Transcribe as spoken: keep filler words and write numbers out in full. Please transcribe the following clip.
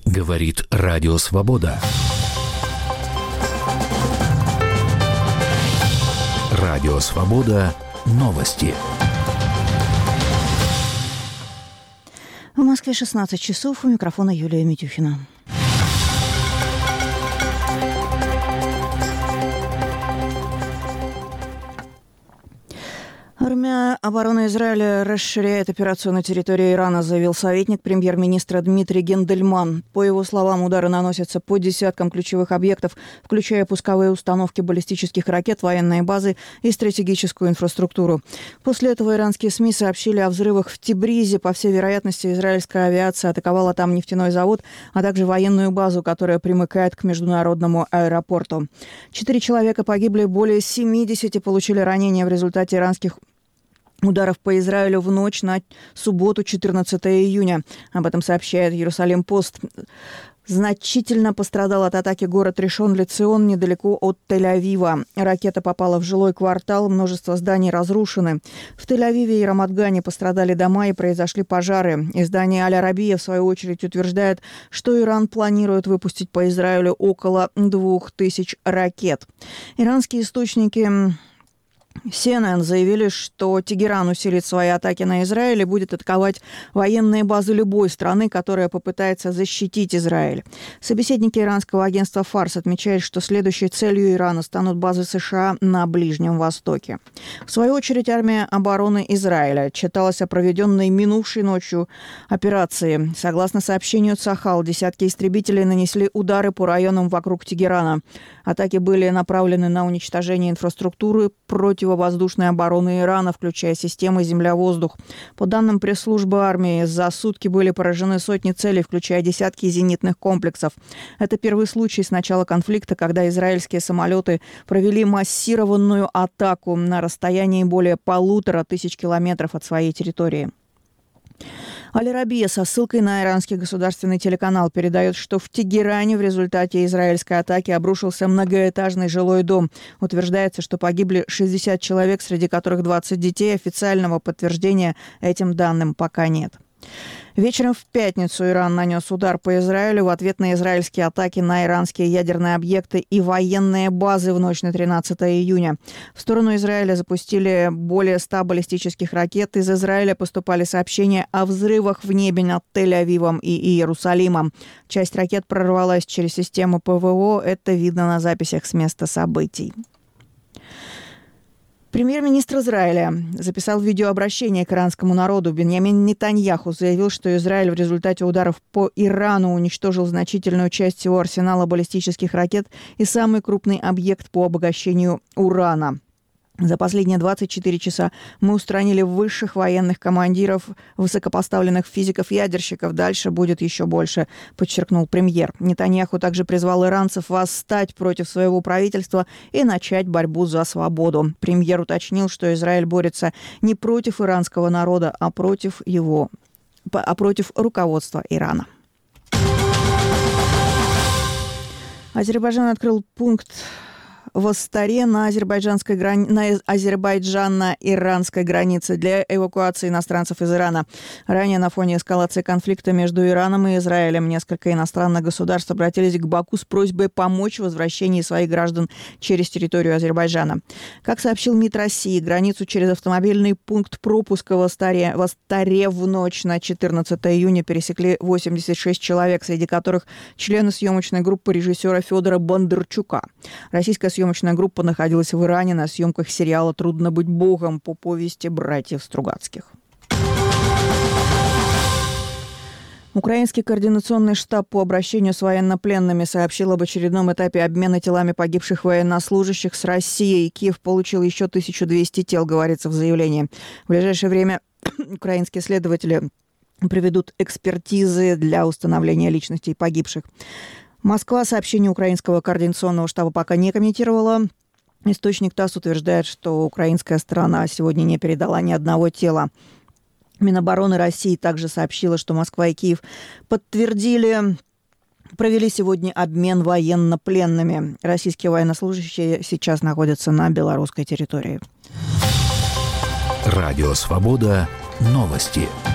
Говорит Радио Свобода. Радио Свобода. Новости. В Москве шестнадцать часов. У микрофона Юлия Митюхина. Армия обороны Израиля расширяет операцию на территории Ирана, заявил советник премьер-министра Дмитрий Гендельман. По его словам, удары наносятся по десяткам ключевых объектов, включая пусковые установки баллистических ракет, военные базы и стратегическую инфраструктуру. После этого иранские СМИ сообщили о взрывах в Тибризе. По всей вероятности, израильская авиация атаковала там нефтяной завод, а также военную базу, которая примыкает к международному аэропорту. Четыре человека погибли, более семидесяти получили ранения в результате иранских ударов по Израилю в ночь на субботу, четырнадцатого июня. Об этом сообщает Иерусалим-Пост. Значительно пострадал от атаки город Ришон-ле-Цион недалеко от Тель-Авива. Ракета попала в жилой квартал, множество зданий разрушены. В Тель-Авиве и Рамат-Гане пострадали дома и произошли пожары. Издание «Аль-Арабия» в свою очередь утверждает, что Иран планирует выпустить по Израилю около двух тысяч ракет. Иранские источники си эн эн заявили, что Тегеран усилит свои атаки на Израиль и будет атаковать военные базы любой страны, которая попытается защитить Израиль. Собеседники иранского агентства «Фарс» отмечают, что следующей целью Ирана станут базы США на Ближнем Востоке. В свою очередь, армия обороны Израиля отчиталась о проведенной минувшей ночью операции. Согласно сообщению Цахал, десятки истребителей нанесли удары по районам вокруг Тегерана. Атаки были направлены на уничтожение инфраструктуры противовоздушной обороны Ирана, включая системы земля-воздух. По данным пресс-службы армии, за сутки были поражены сотни целей, включая десятки зенитных комплексов. Это первый случай с начала конфликта, когда израильские самолеты провели массированную атаку на расстоянии более полутора тысяч километров от своей территории. Аль-Арабия со ссылкой на иранский государственный телеканал передает, что в Тегеране в результате израильской атаки обрушился многоэтажный жилой дом. Утверждается, что погибли шестьдесят человек, среди которых двадцать детей. Официального подтверждения этим данным пока нет. Вечером в пятницу Иран нанес удар по Израилю в ответ на израильские атаки на иранские ядерные объекты и военные базы в ночь на тринадцатого июня. В сторону Израиля запустили более ста баллистических ракет. Из Израиля поступали сообщения о взрывах в небе над Тель-Авивом и Иерусалимом. Часть ракет прорвалась через систему ПВО. Это видно на записях с места событий. Премьер-министр Израиля записал видеообращение к иранскому народу. Биньямин Нетаньяху заявил, что Израиль в результате ударов по Ирану уничтожил значительную часть всего арсенала баллистических ракет и самый крупный объект по обогащению урана. За последние двадцать четыре часа мы устранили высших военных командиров, высокопоставленных физиков и ядерщиков. Дальше будет еще больше, подчеркнул премьер. Нетаньяху также призвал иранцев восстать против своего правительства и начать борьбу за свободу. Премьер уточнил, что Израиль борется не против иранского народа, а против его, а против руководства Ирана. Азербайджан открыл пункт в Астаре на азербайджанской грани... на азербайджано-иранской границе для эвакуации иностранцев из Ирана. Ранее на фоне эскалации конфликта между Ираном и Израилем несколько иностранных государств обратились к Баку с просьбой помочь в возвращении своих граждан через территорию Азербайджана. Как сообщил МИД России, границу через автомобильный пункт пропуска в Астаре, в Астаре в ночь на четырнадцатого июня пересекли восемьдесят шесть человек, среди которых члены съемочной группы режиссера Федора Бондарчука. Российская съемочная группа находилась в Иране на съемках сериала «Трудно быть богом» по повести братьев Стругацких. Украинский координационный штаб по обращению с военнопленными сообщил об очередном этапе обмена телами погибших военнослужащих с Россией. Киев получил еще тысячу двести тел, говорится в заявлении. В ближайшее время украинские следователи проведут экспертизы для установления личностей погибших. Москва сообщение украинского координационного штаба пока не комментировала. Источник ТАСС утверждает, что украинская сторона сегодня не передала ни одного тела. Минобороны России также сообщила, что Москва и Киев подтвердили, провели сегодня обмен военнопленными. Российские военнослужащие сейчас находятся на белорусской территории. Радио «Свобода». Новости.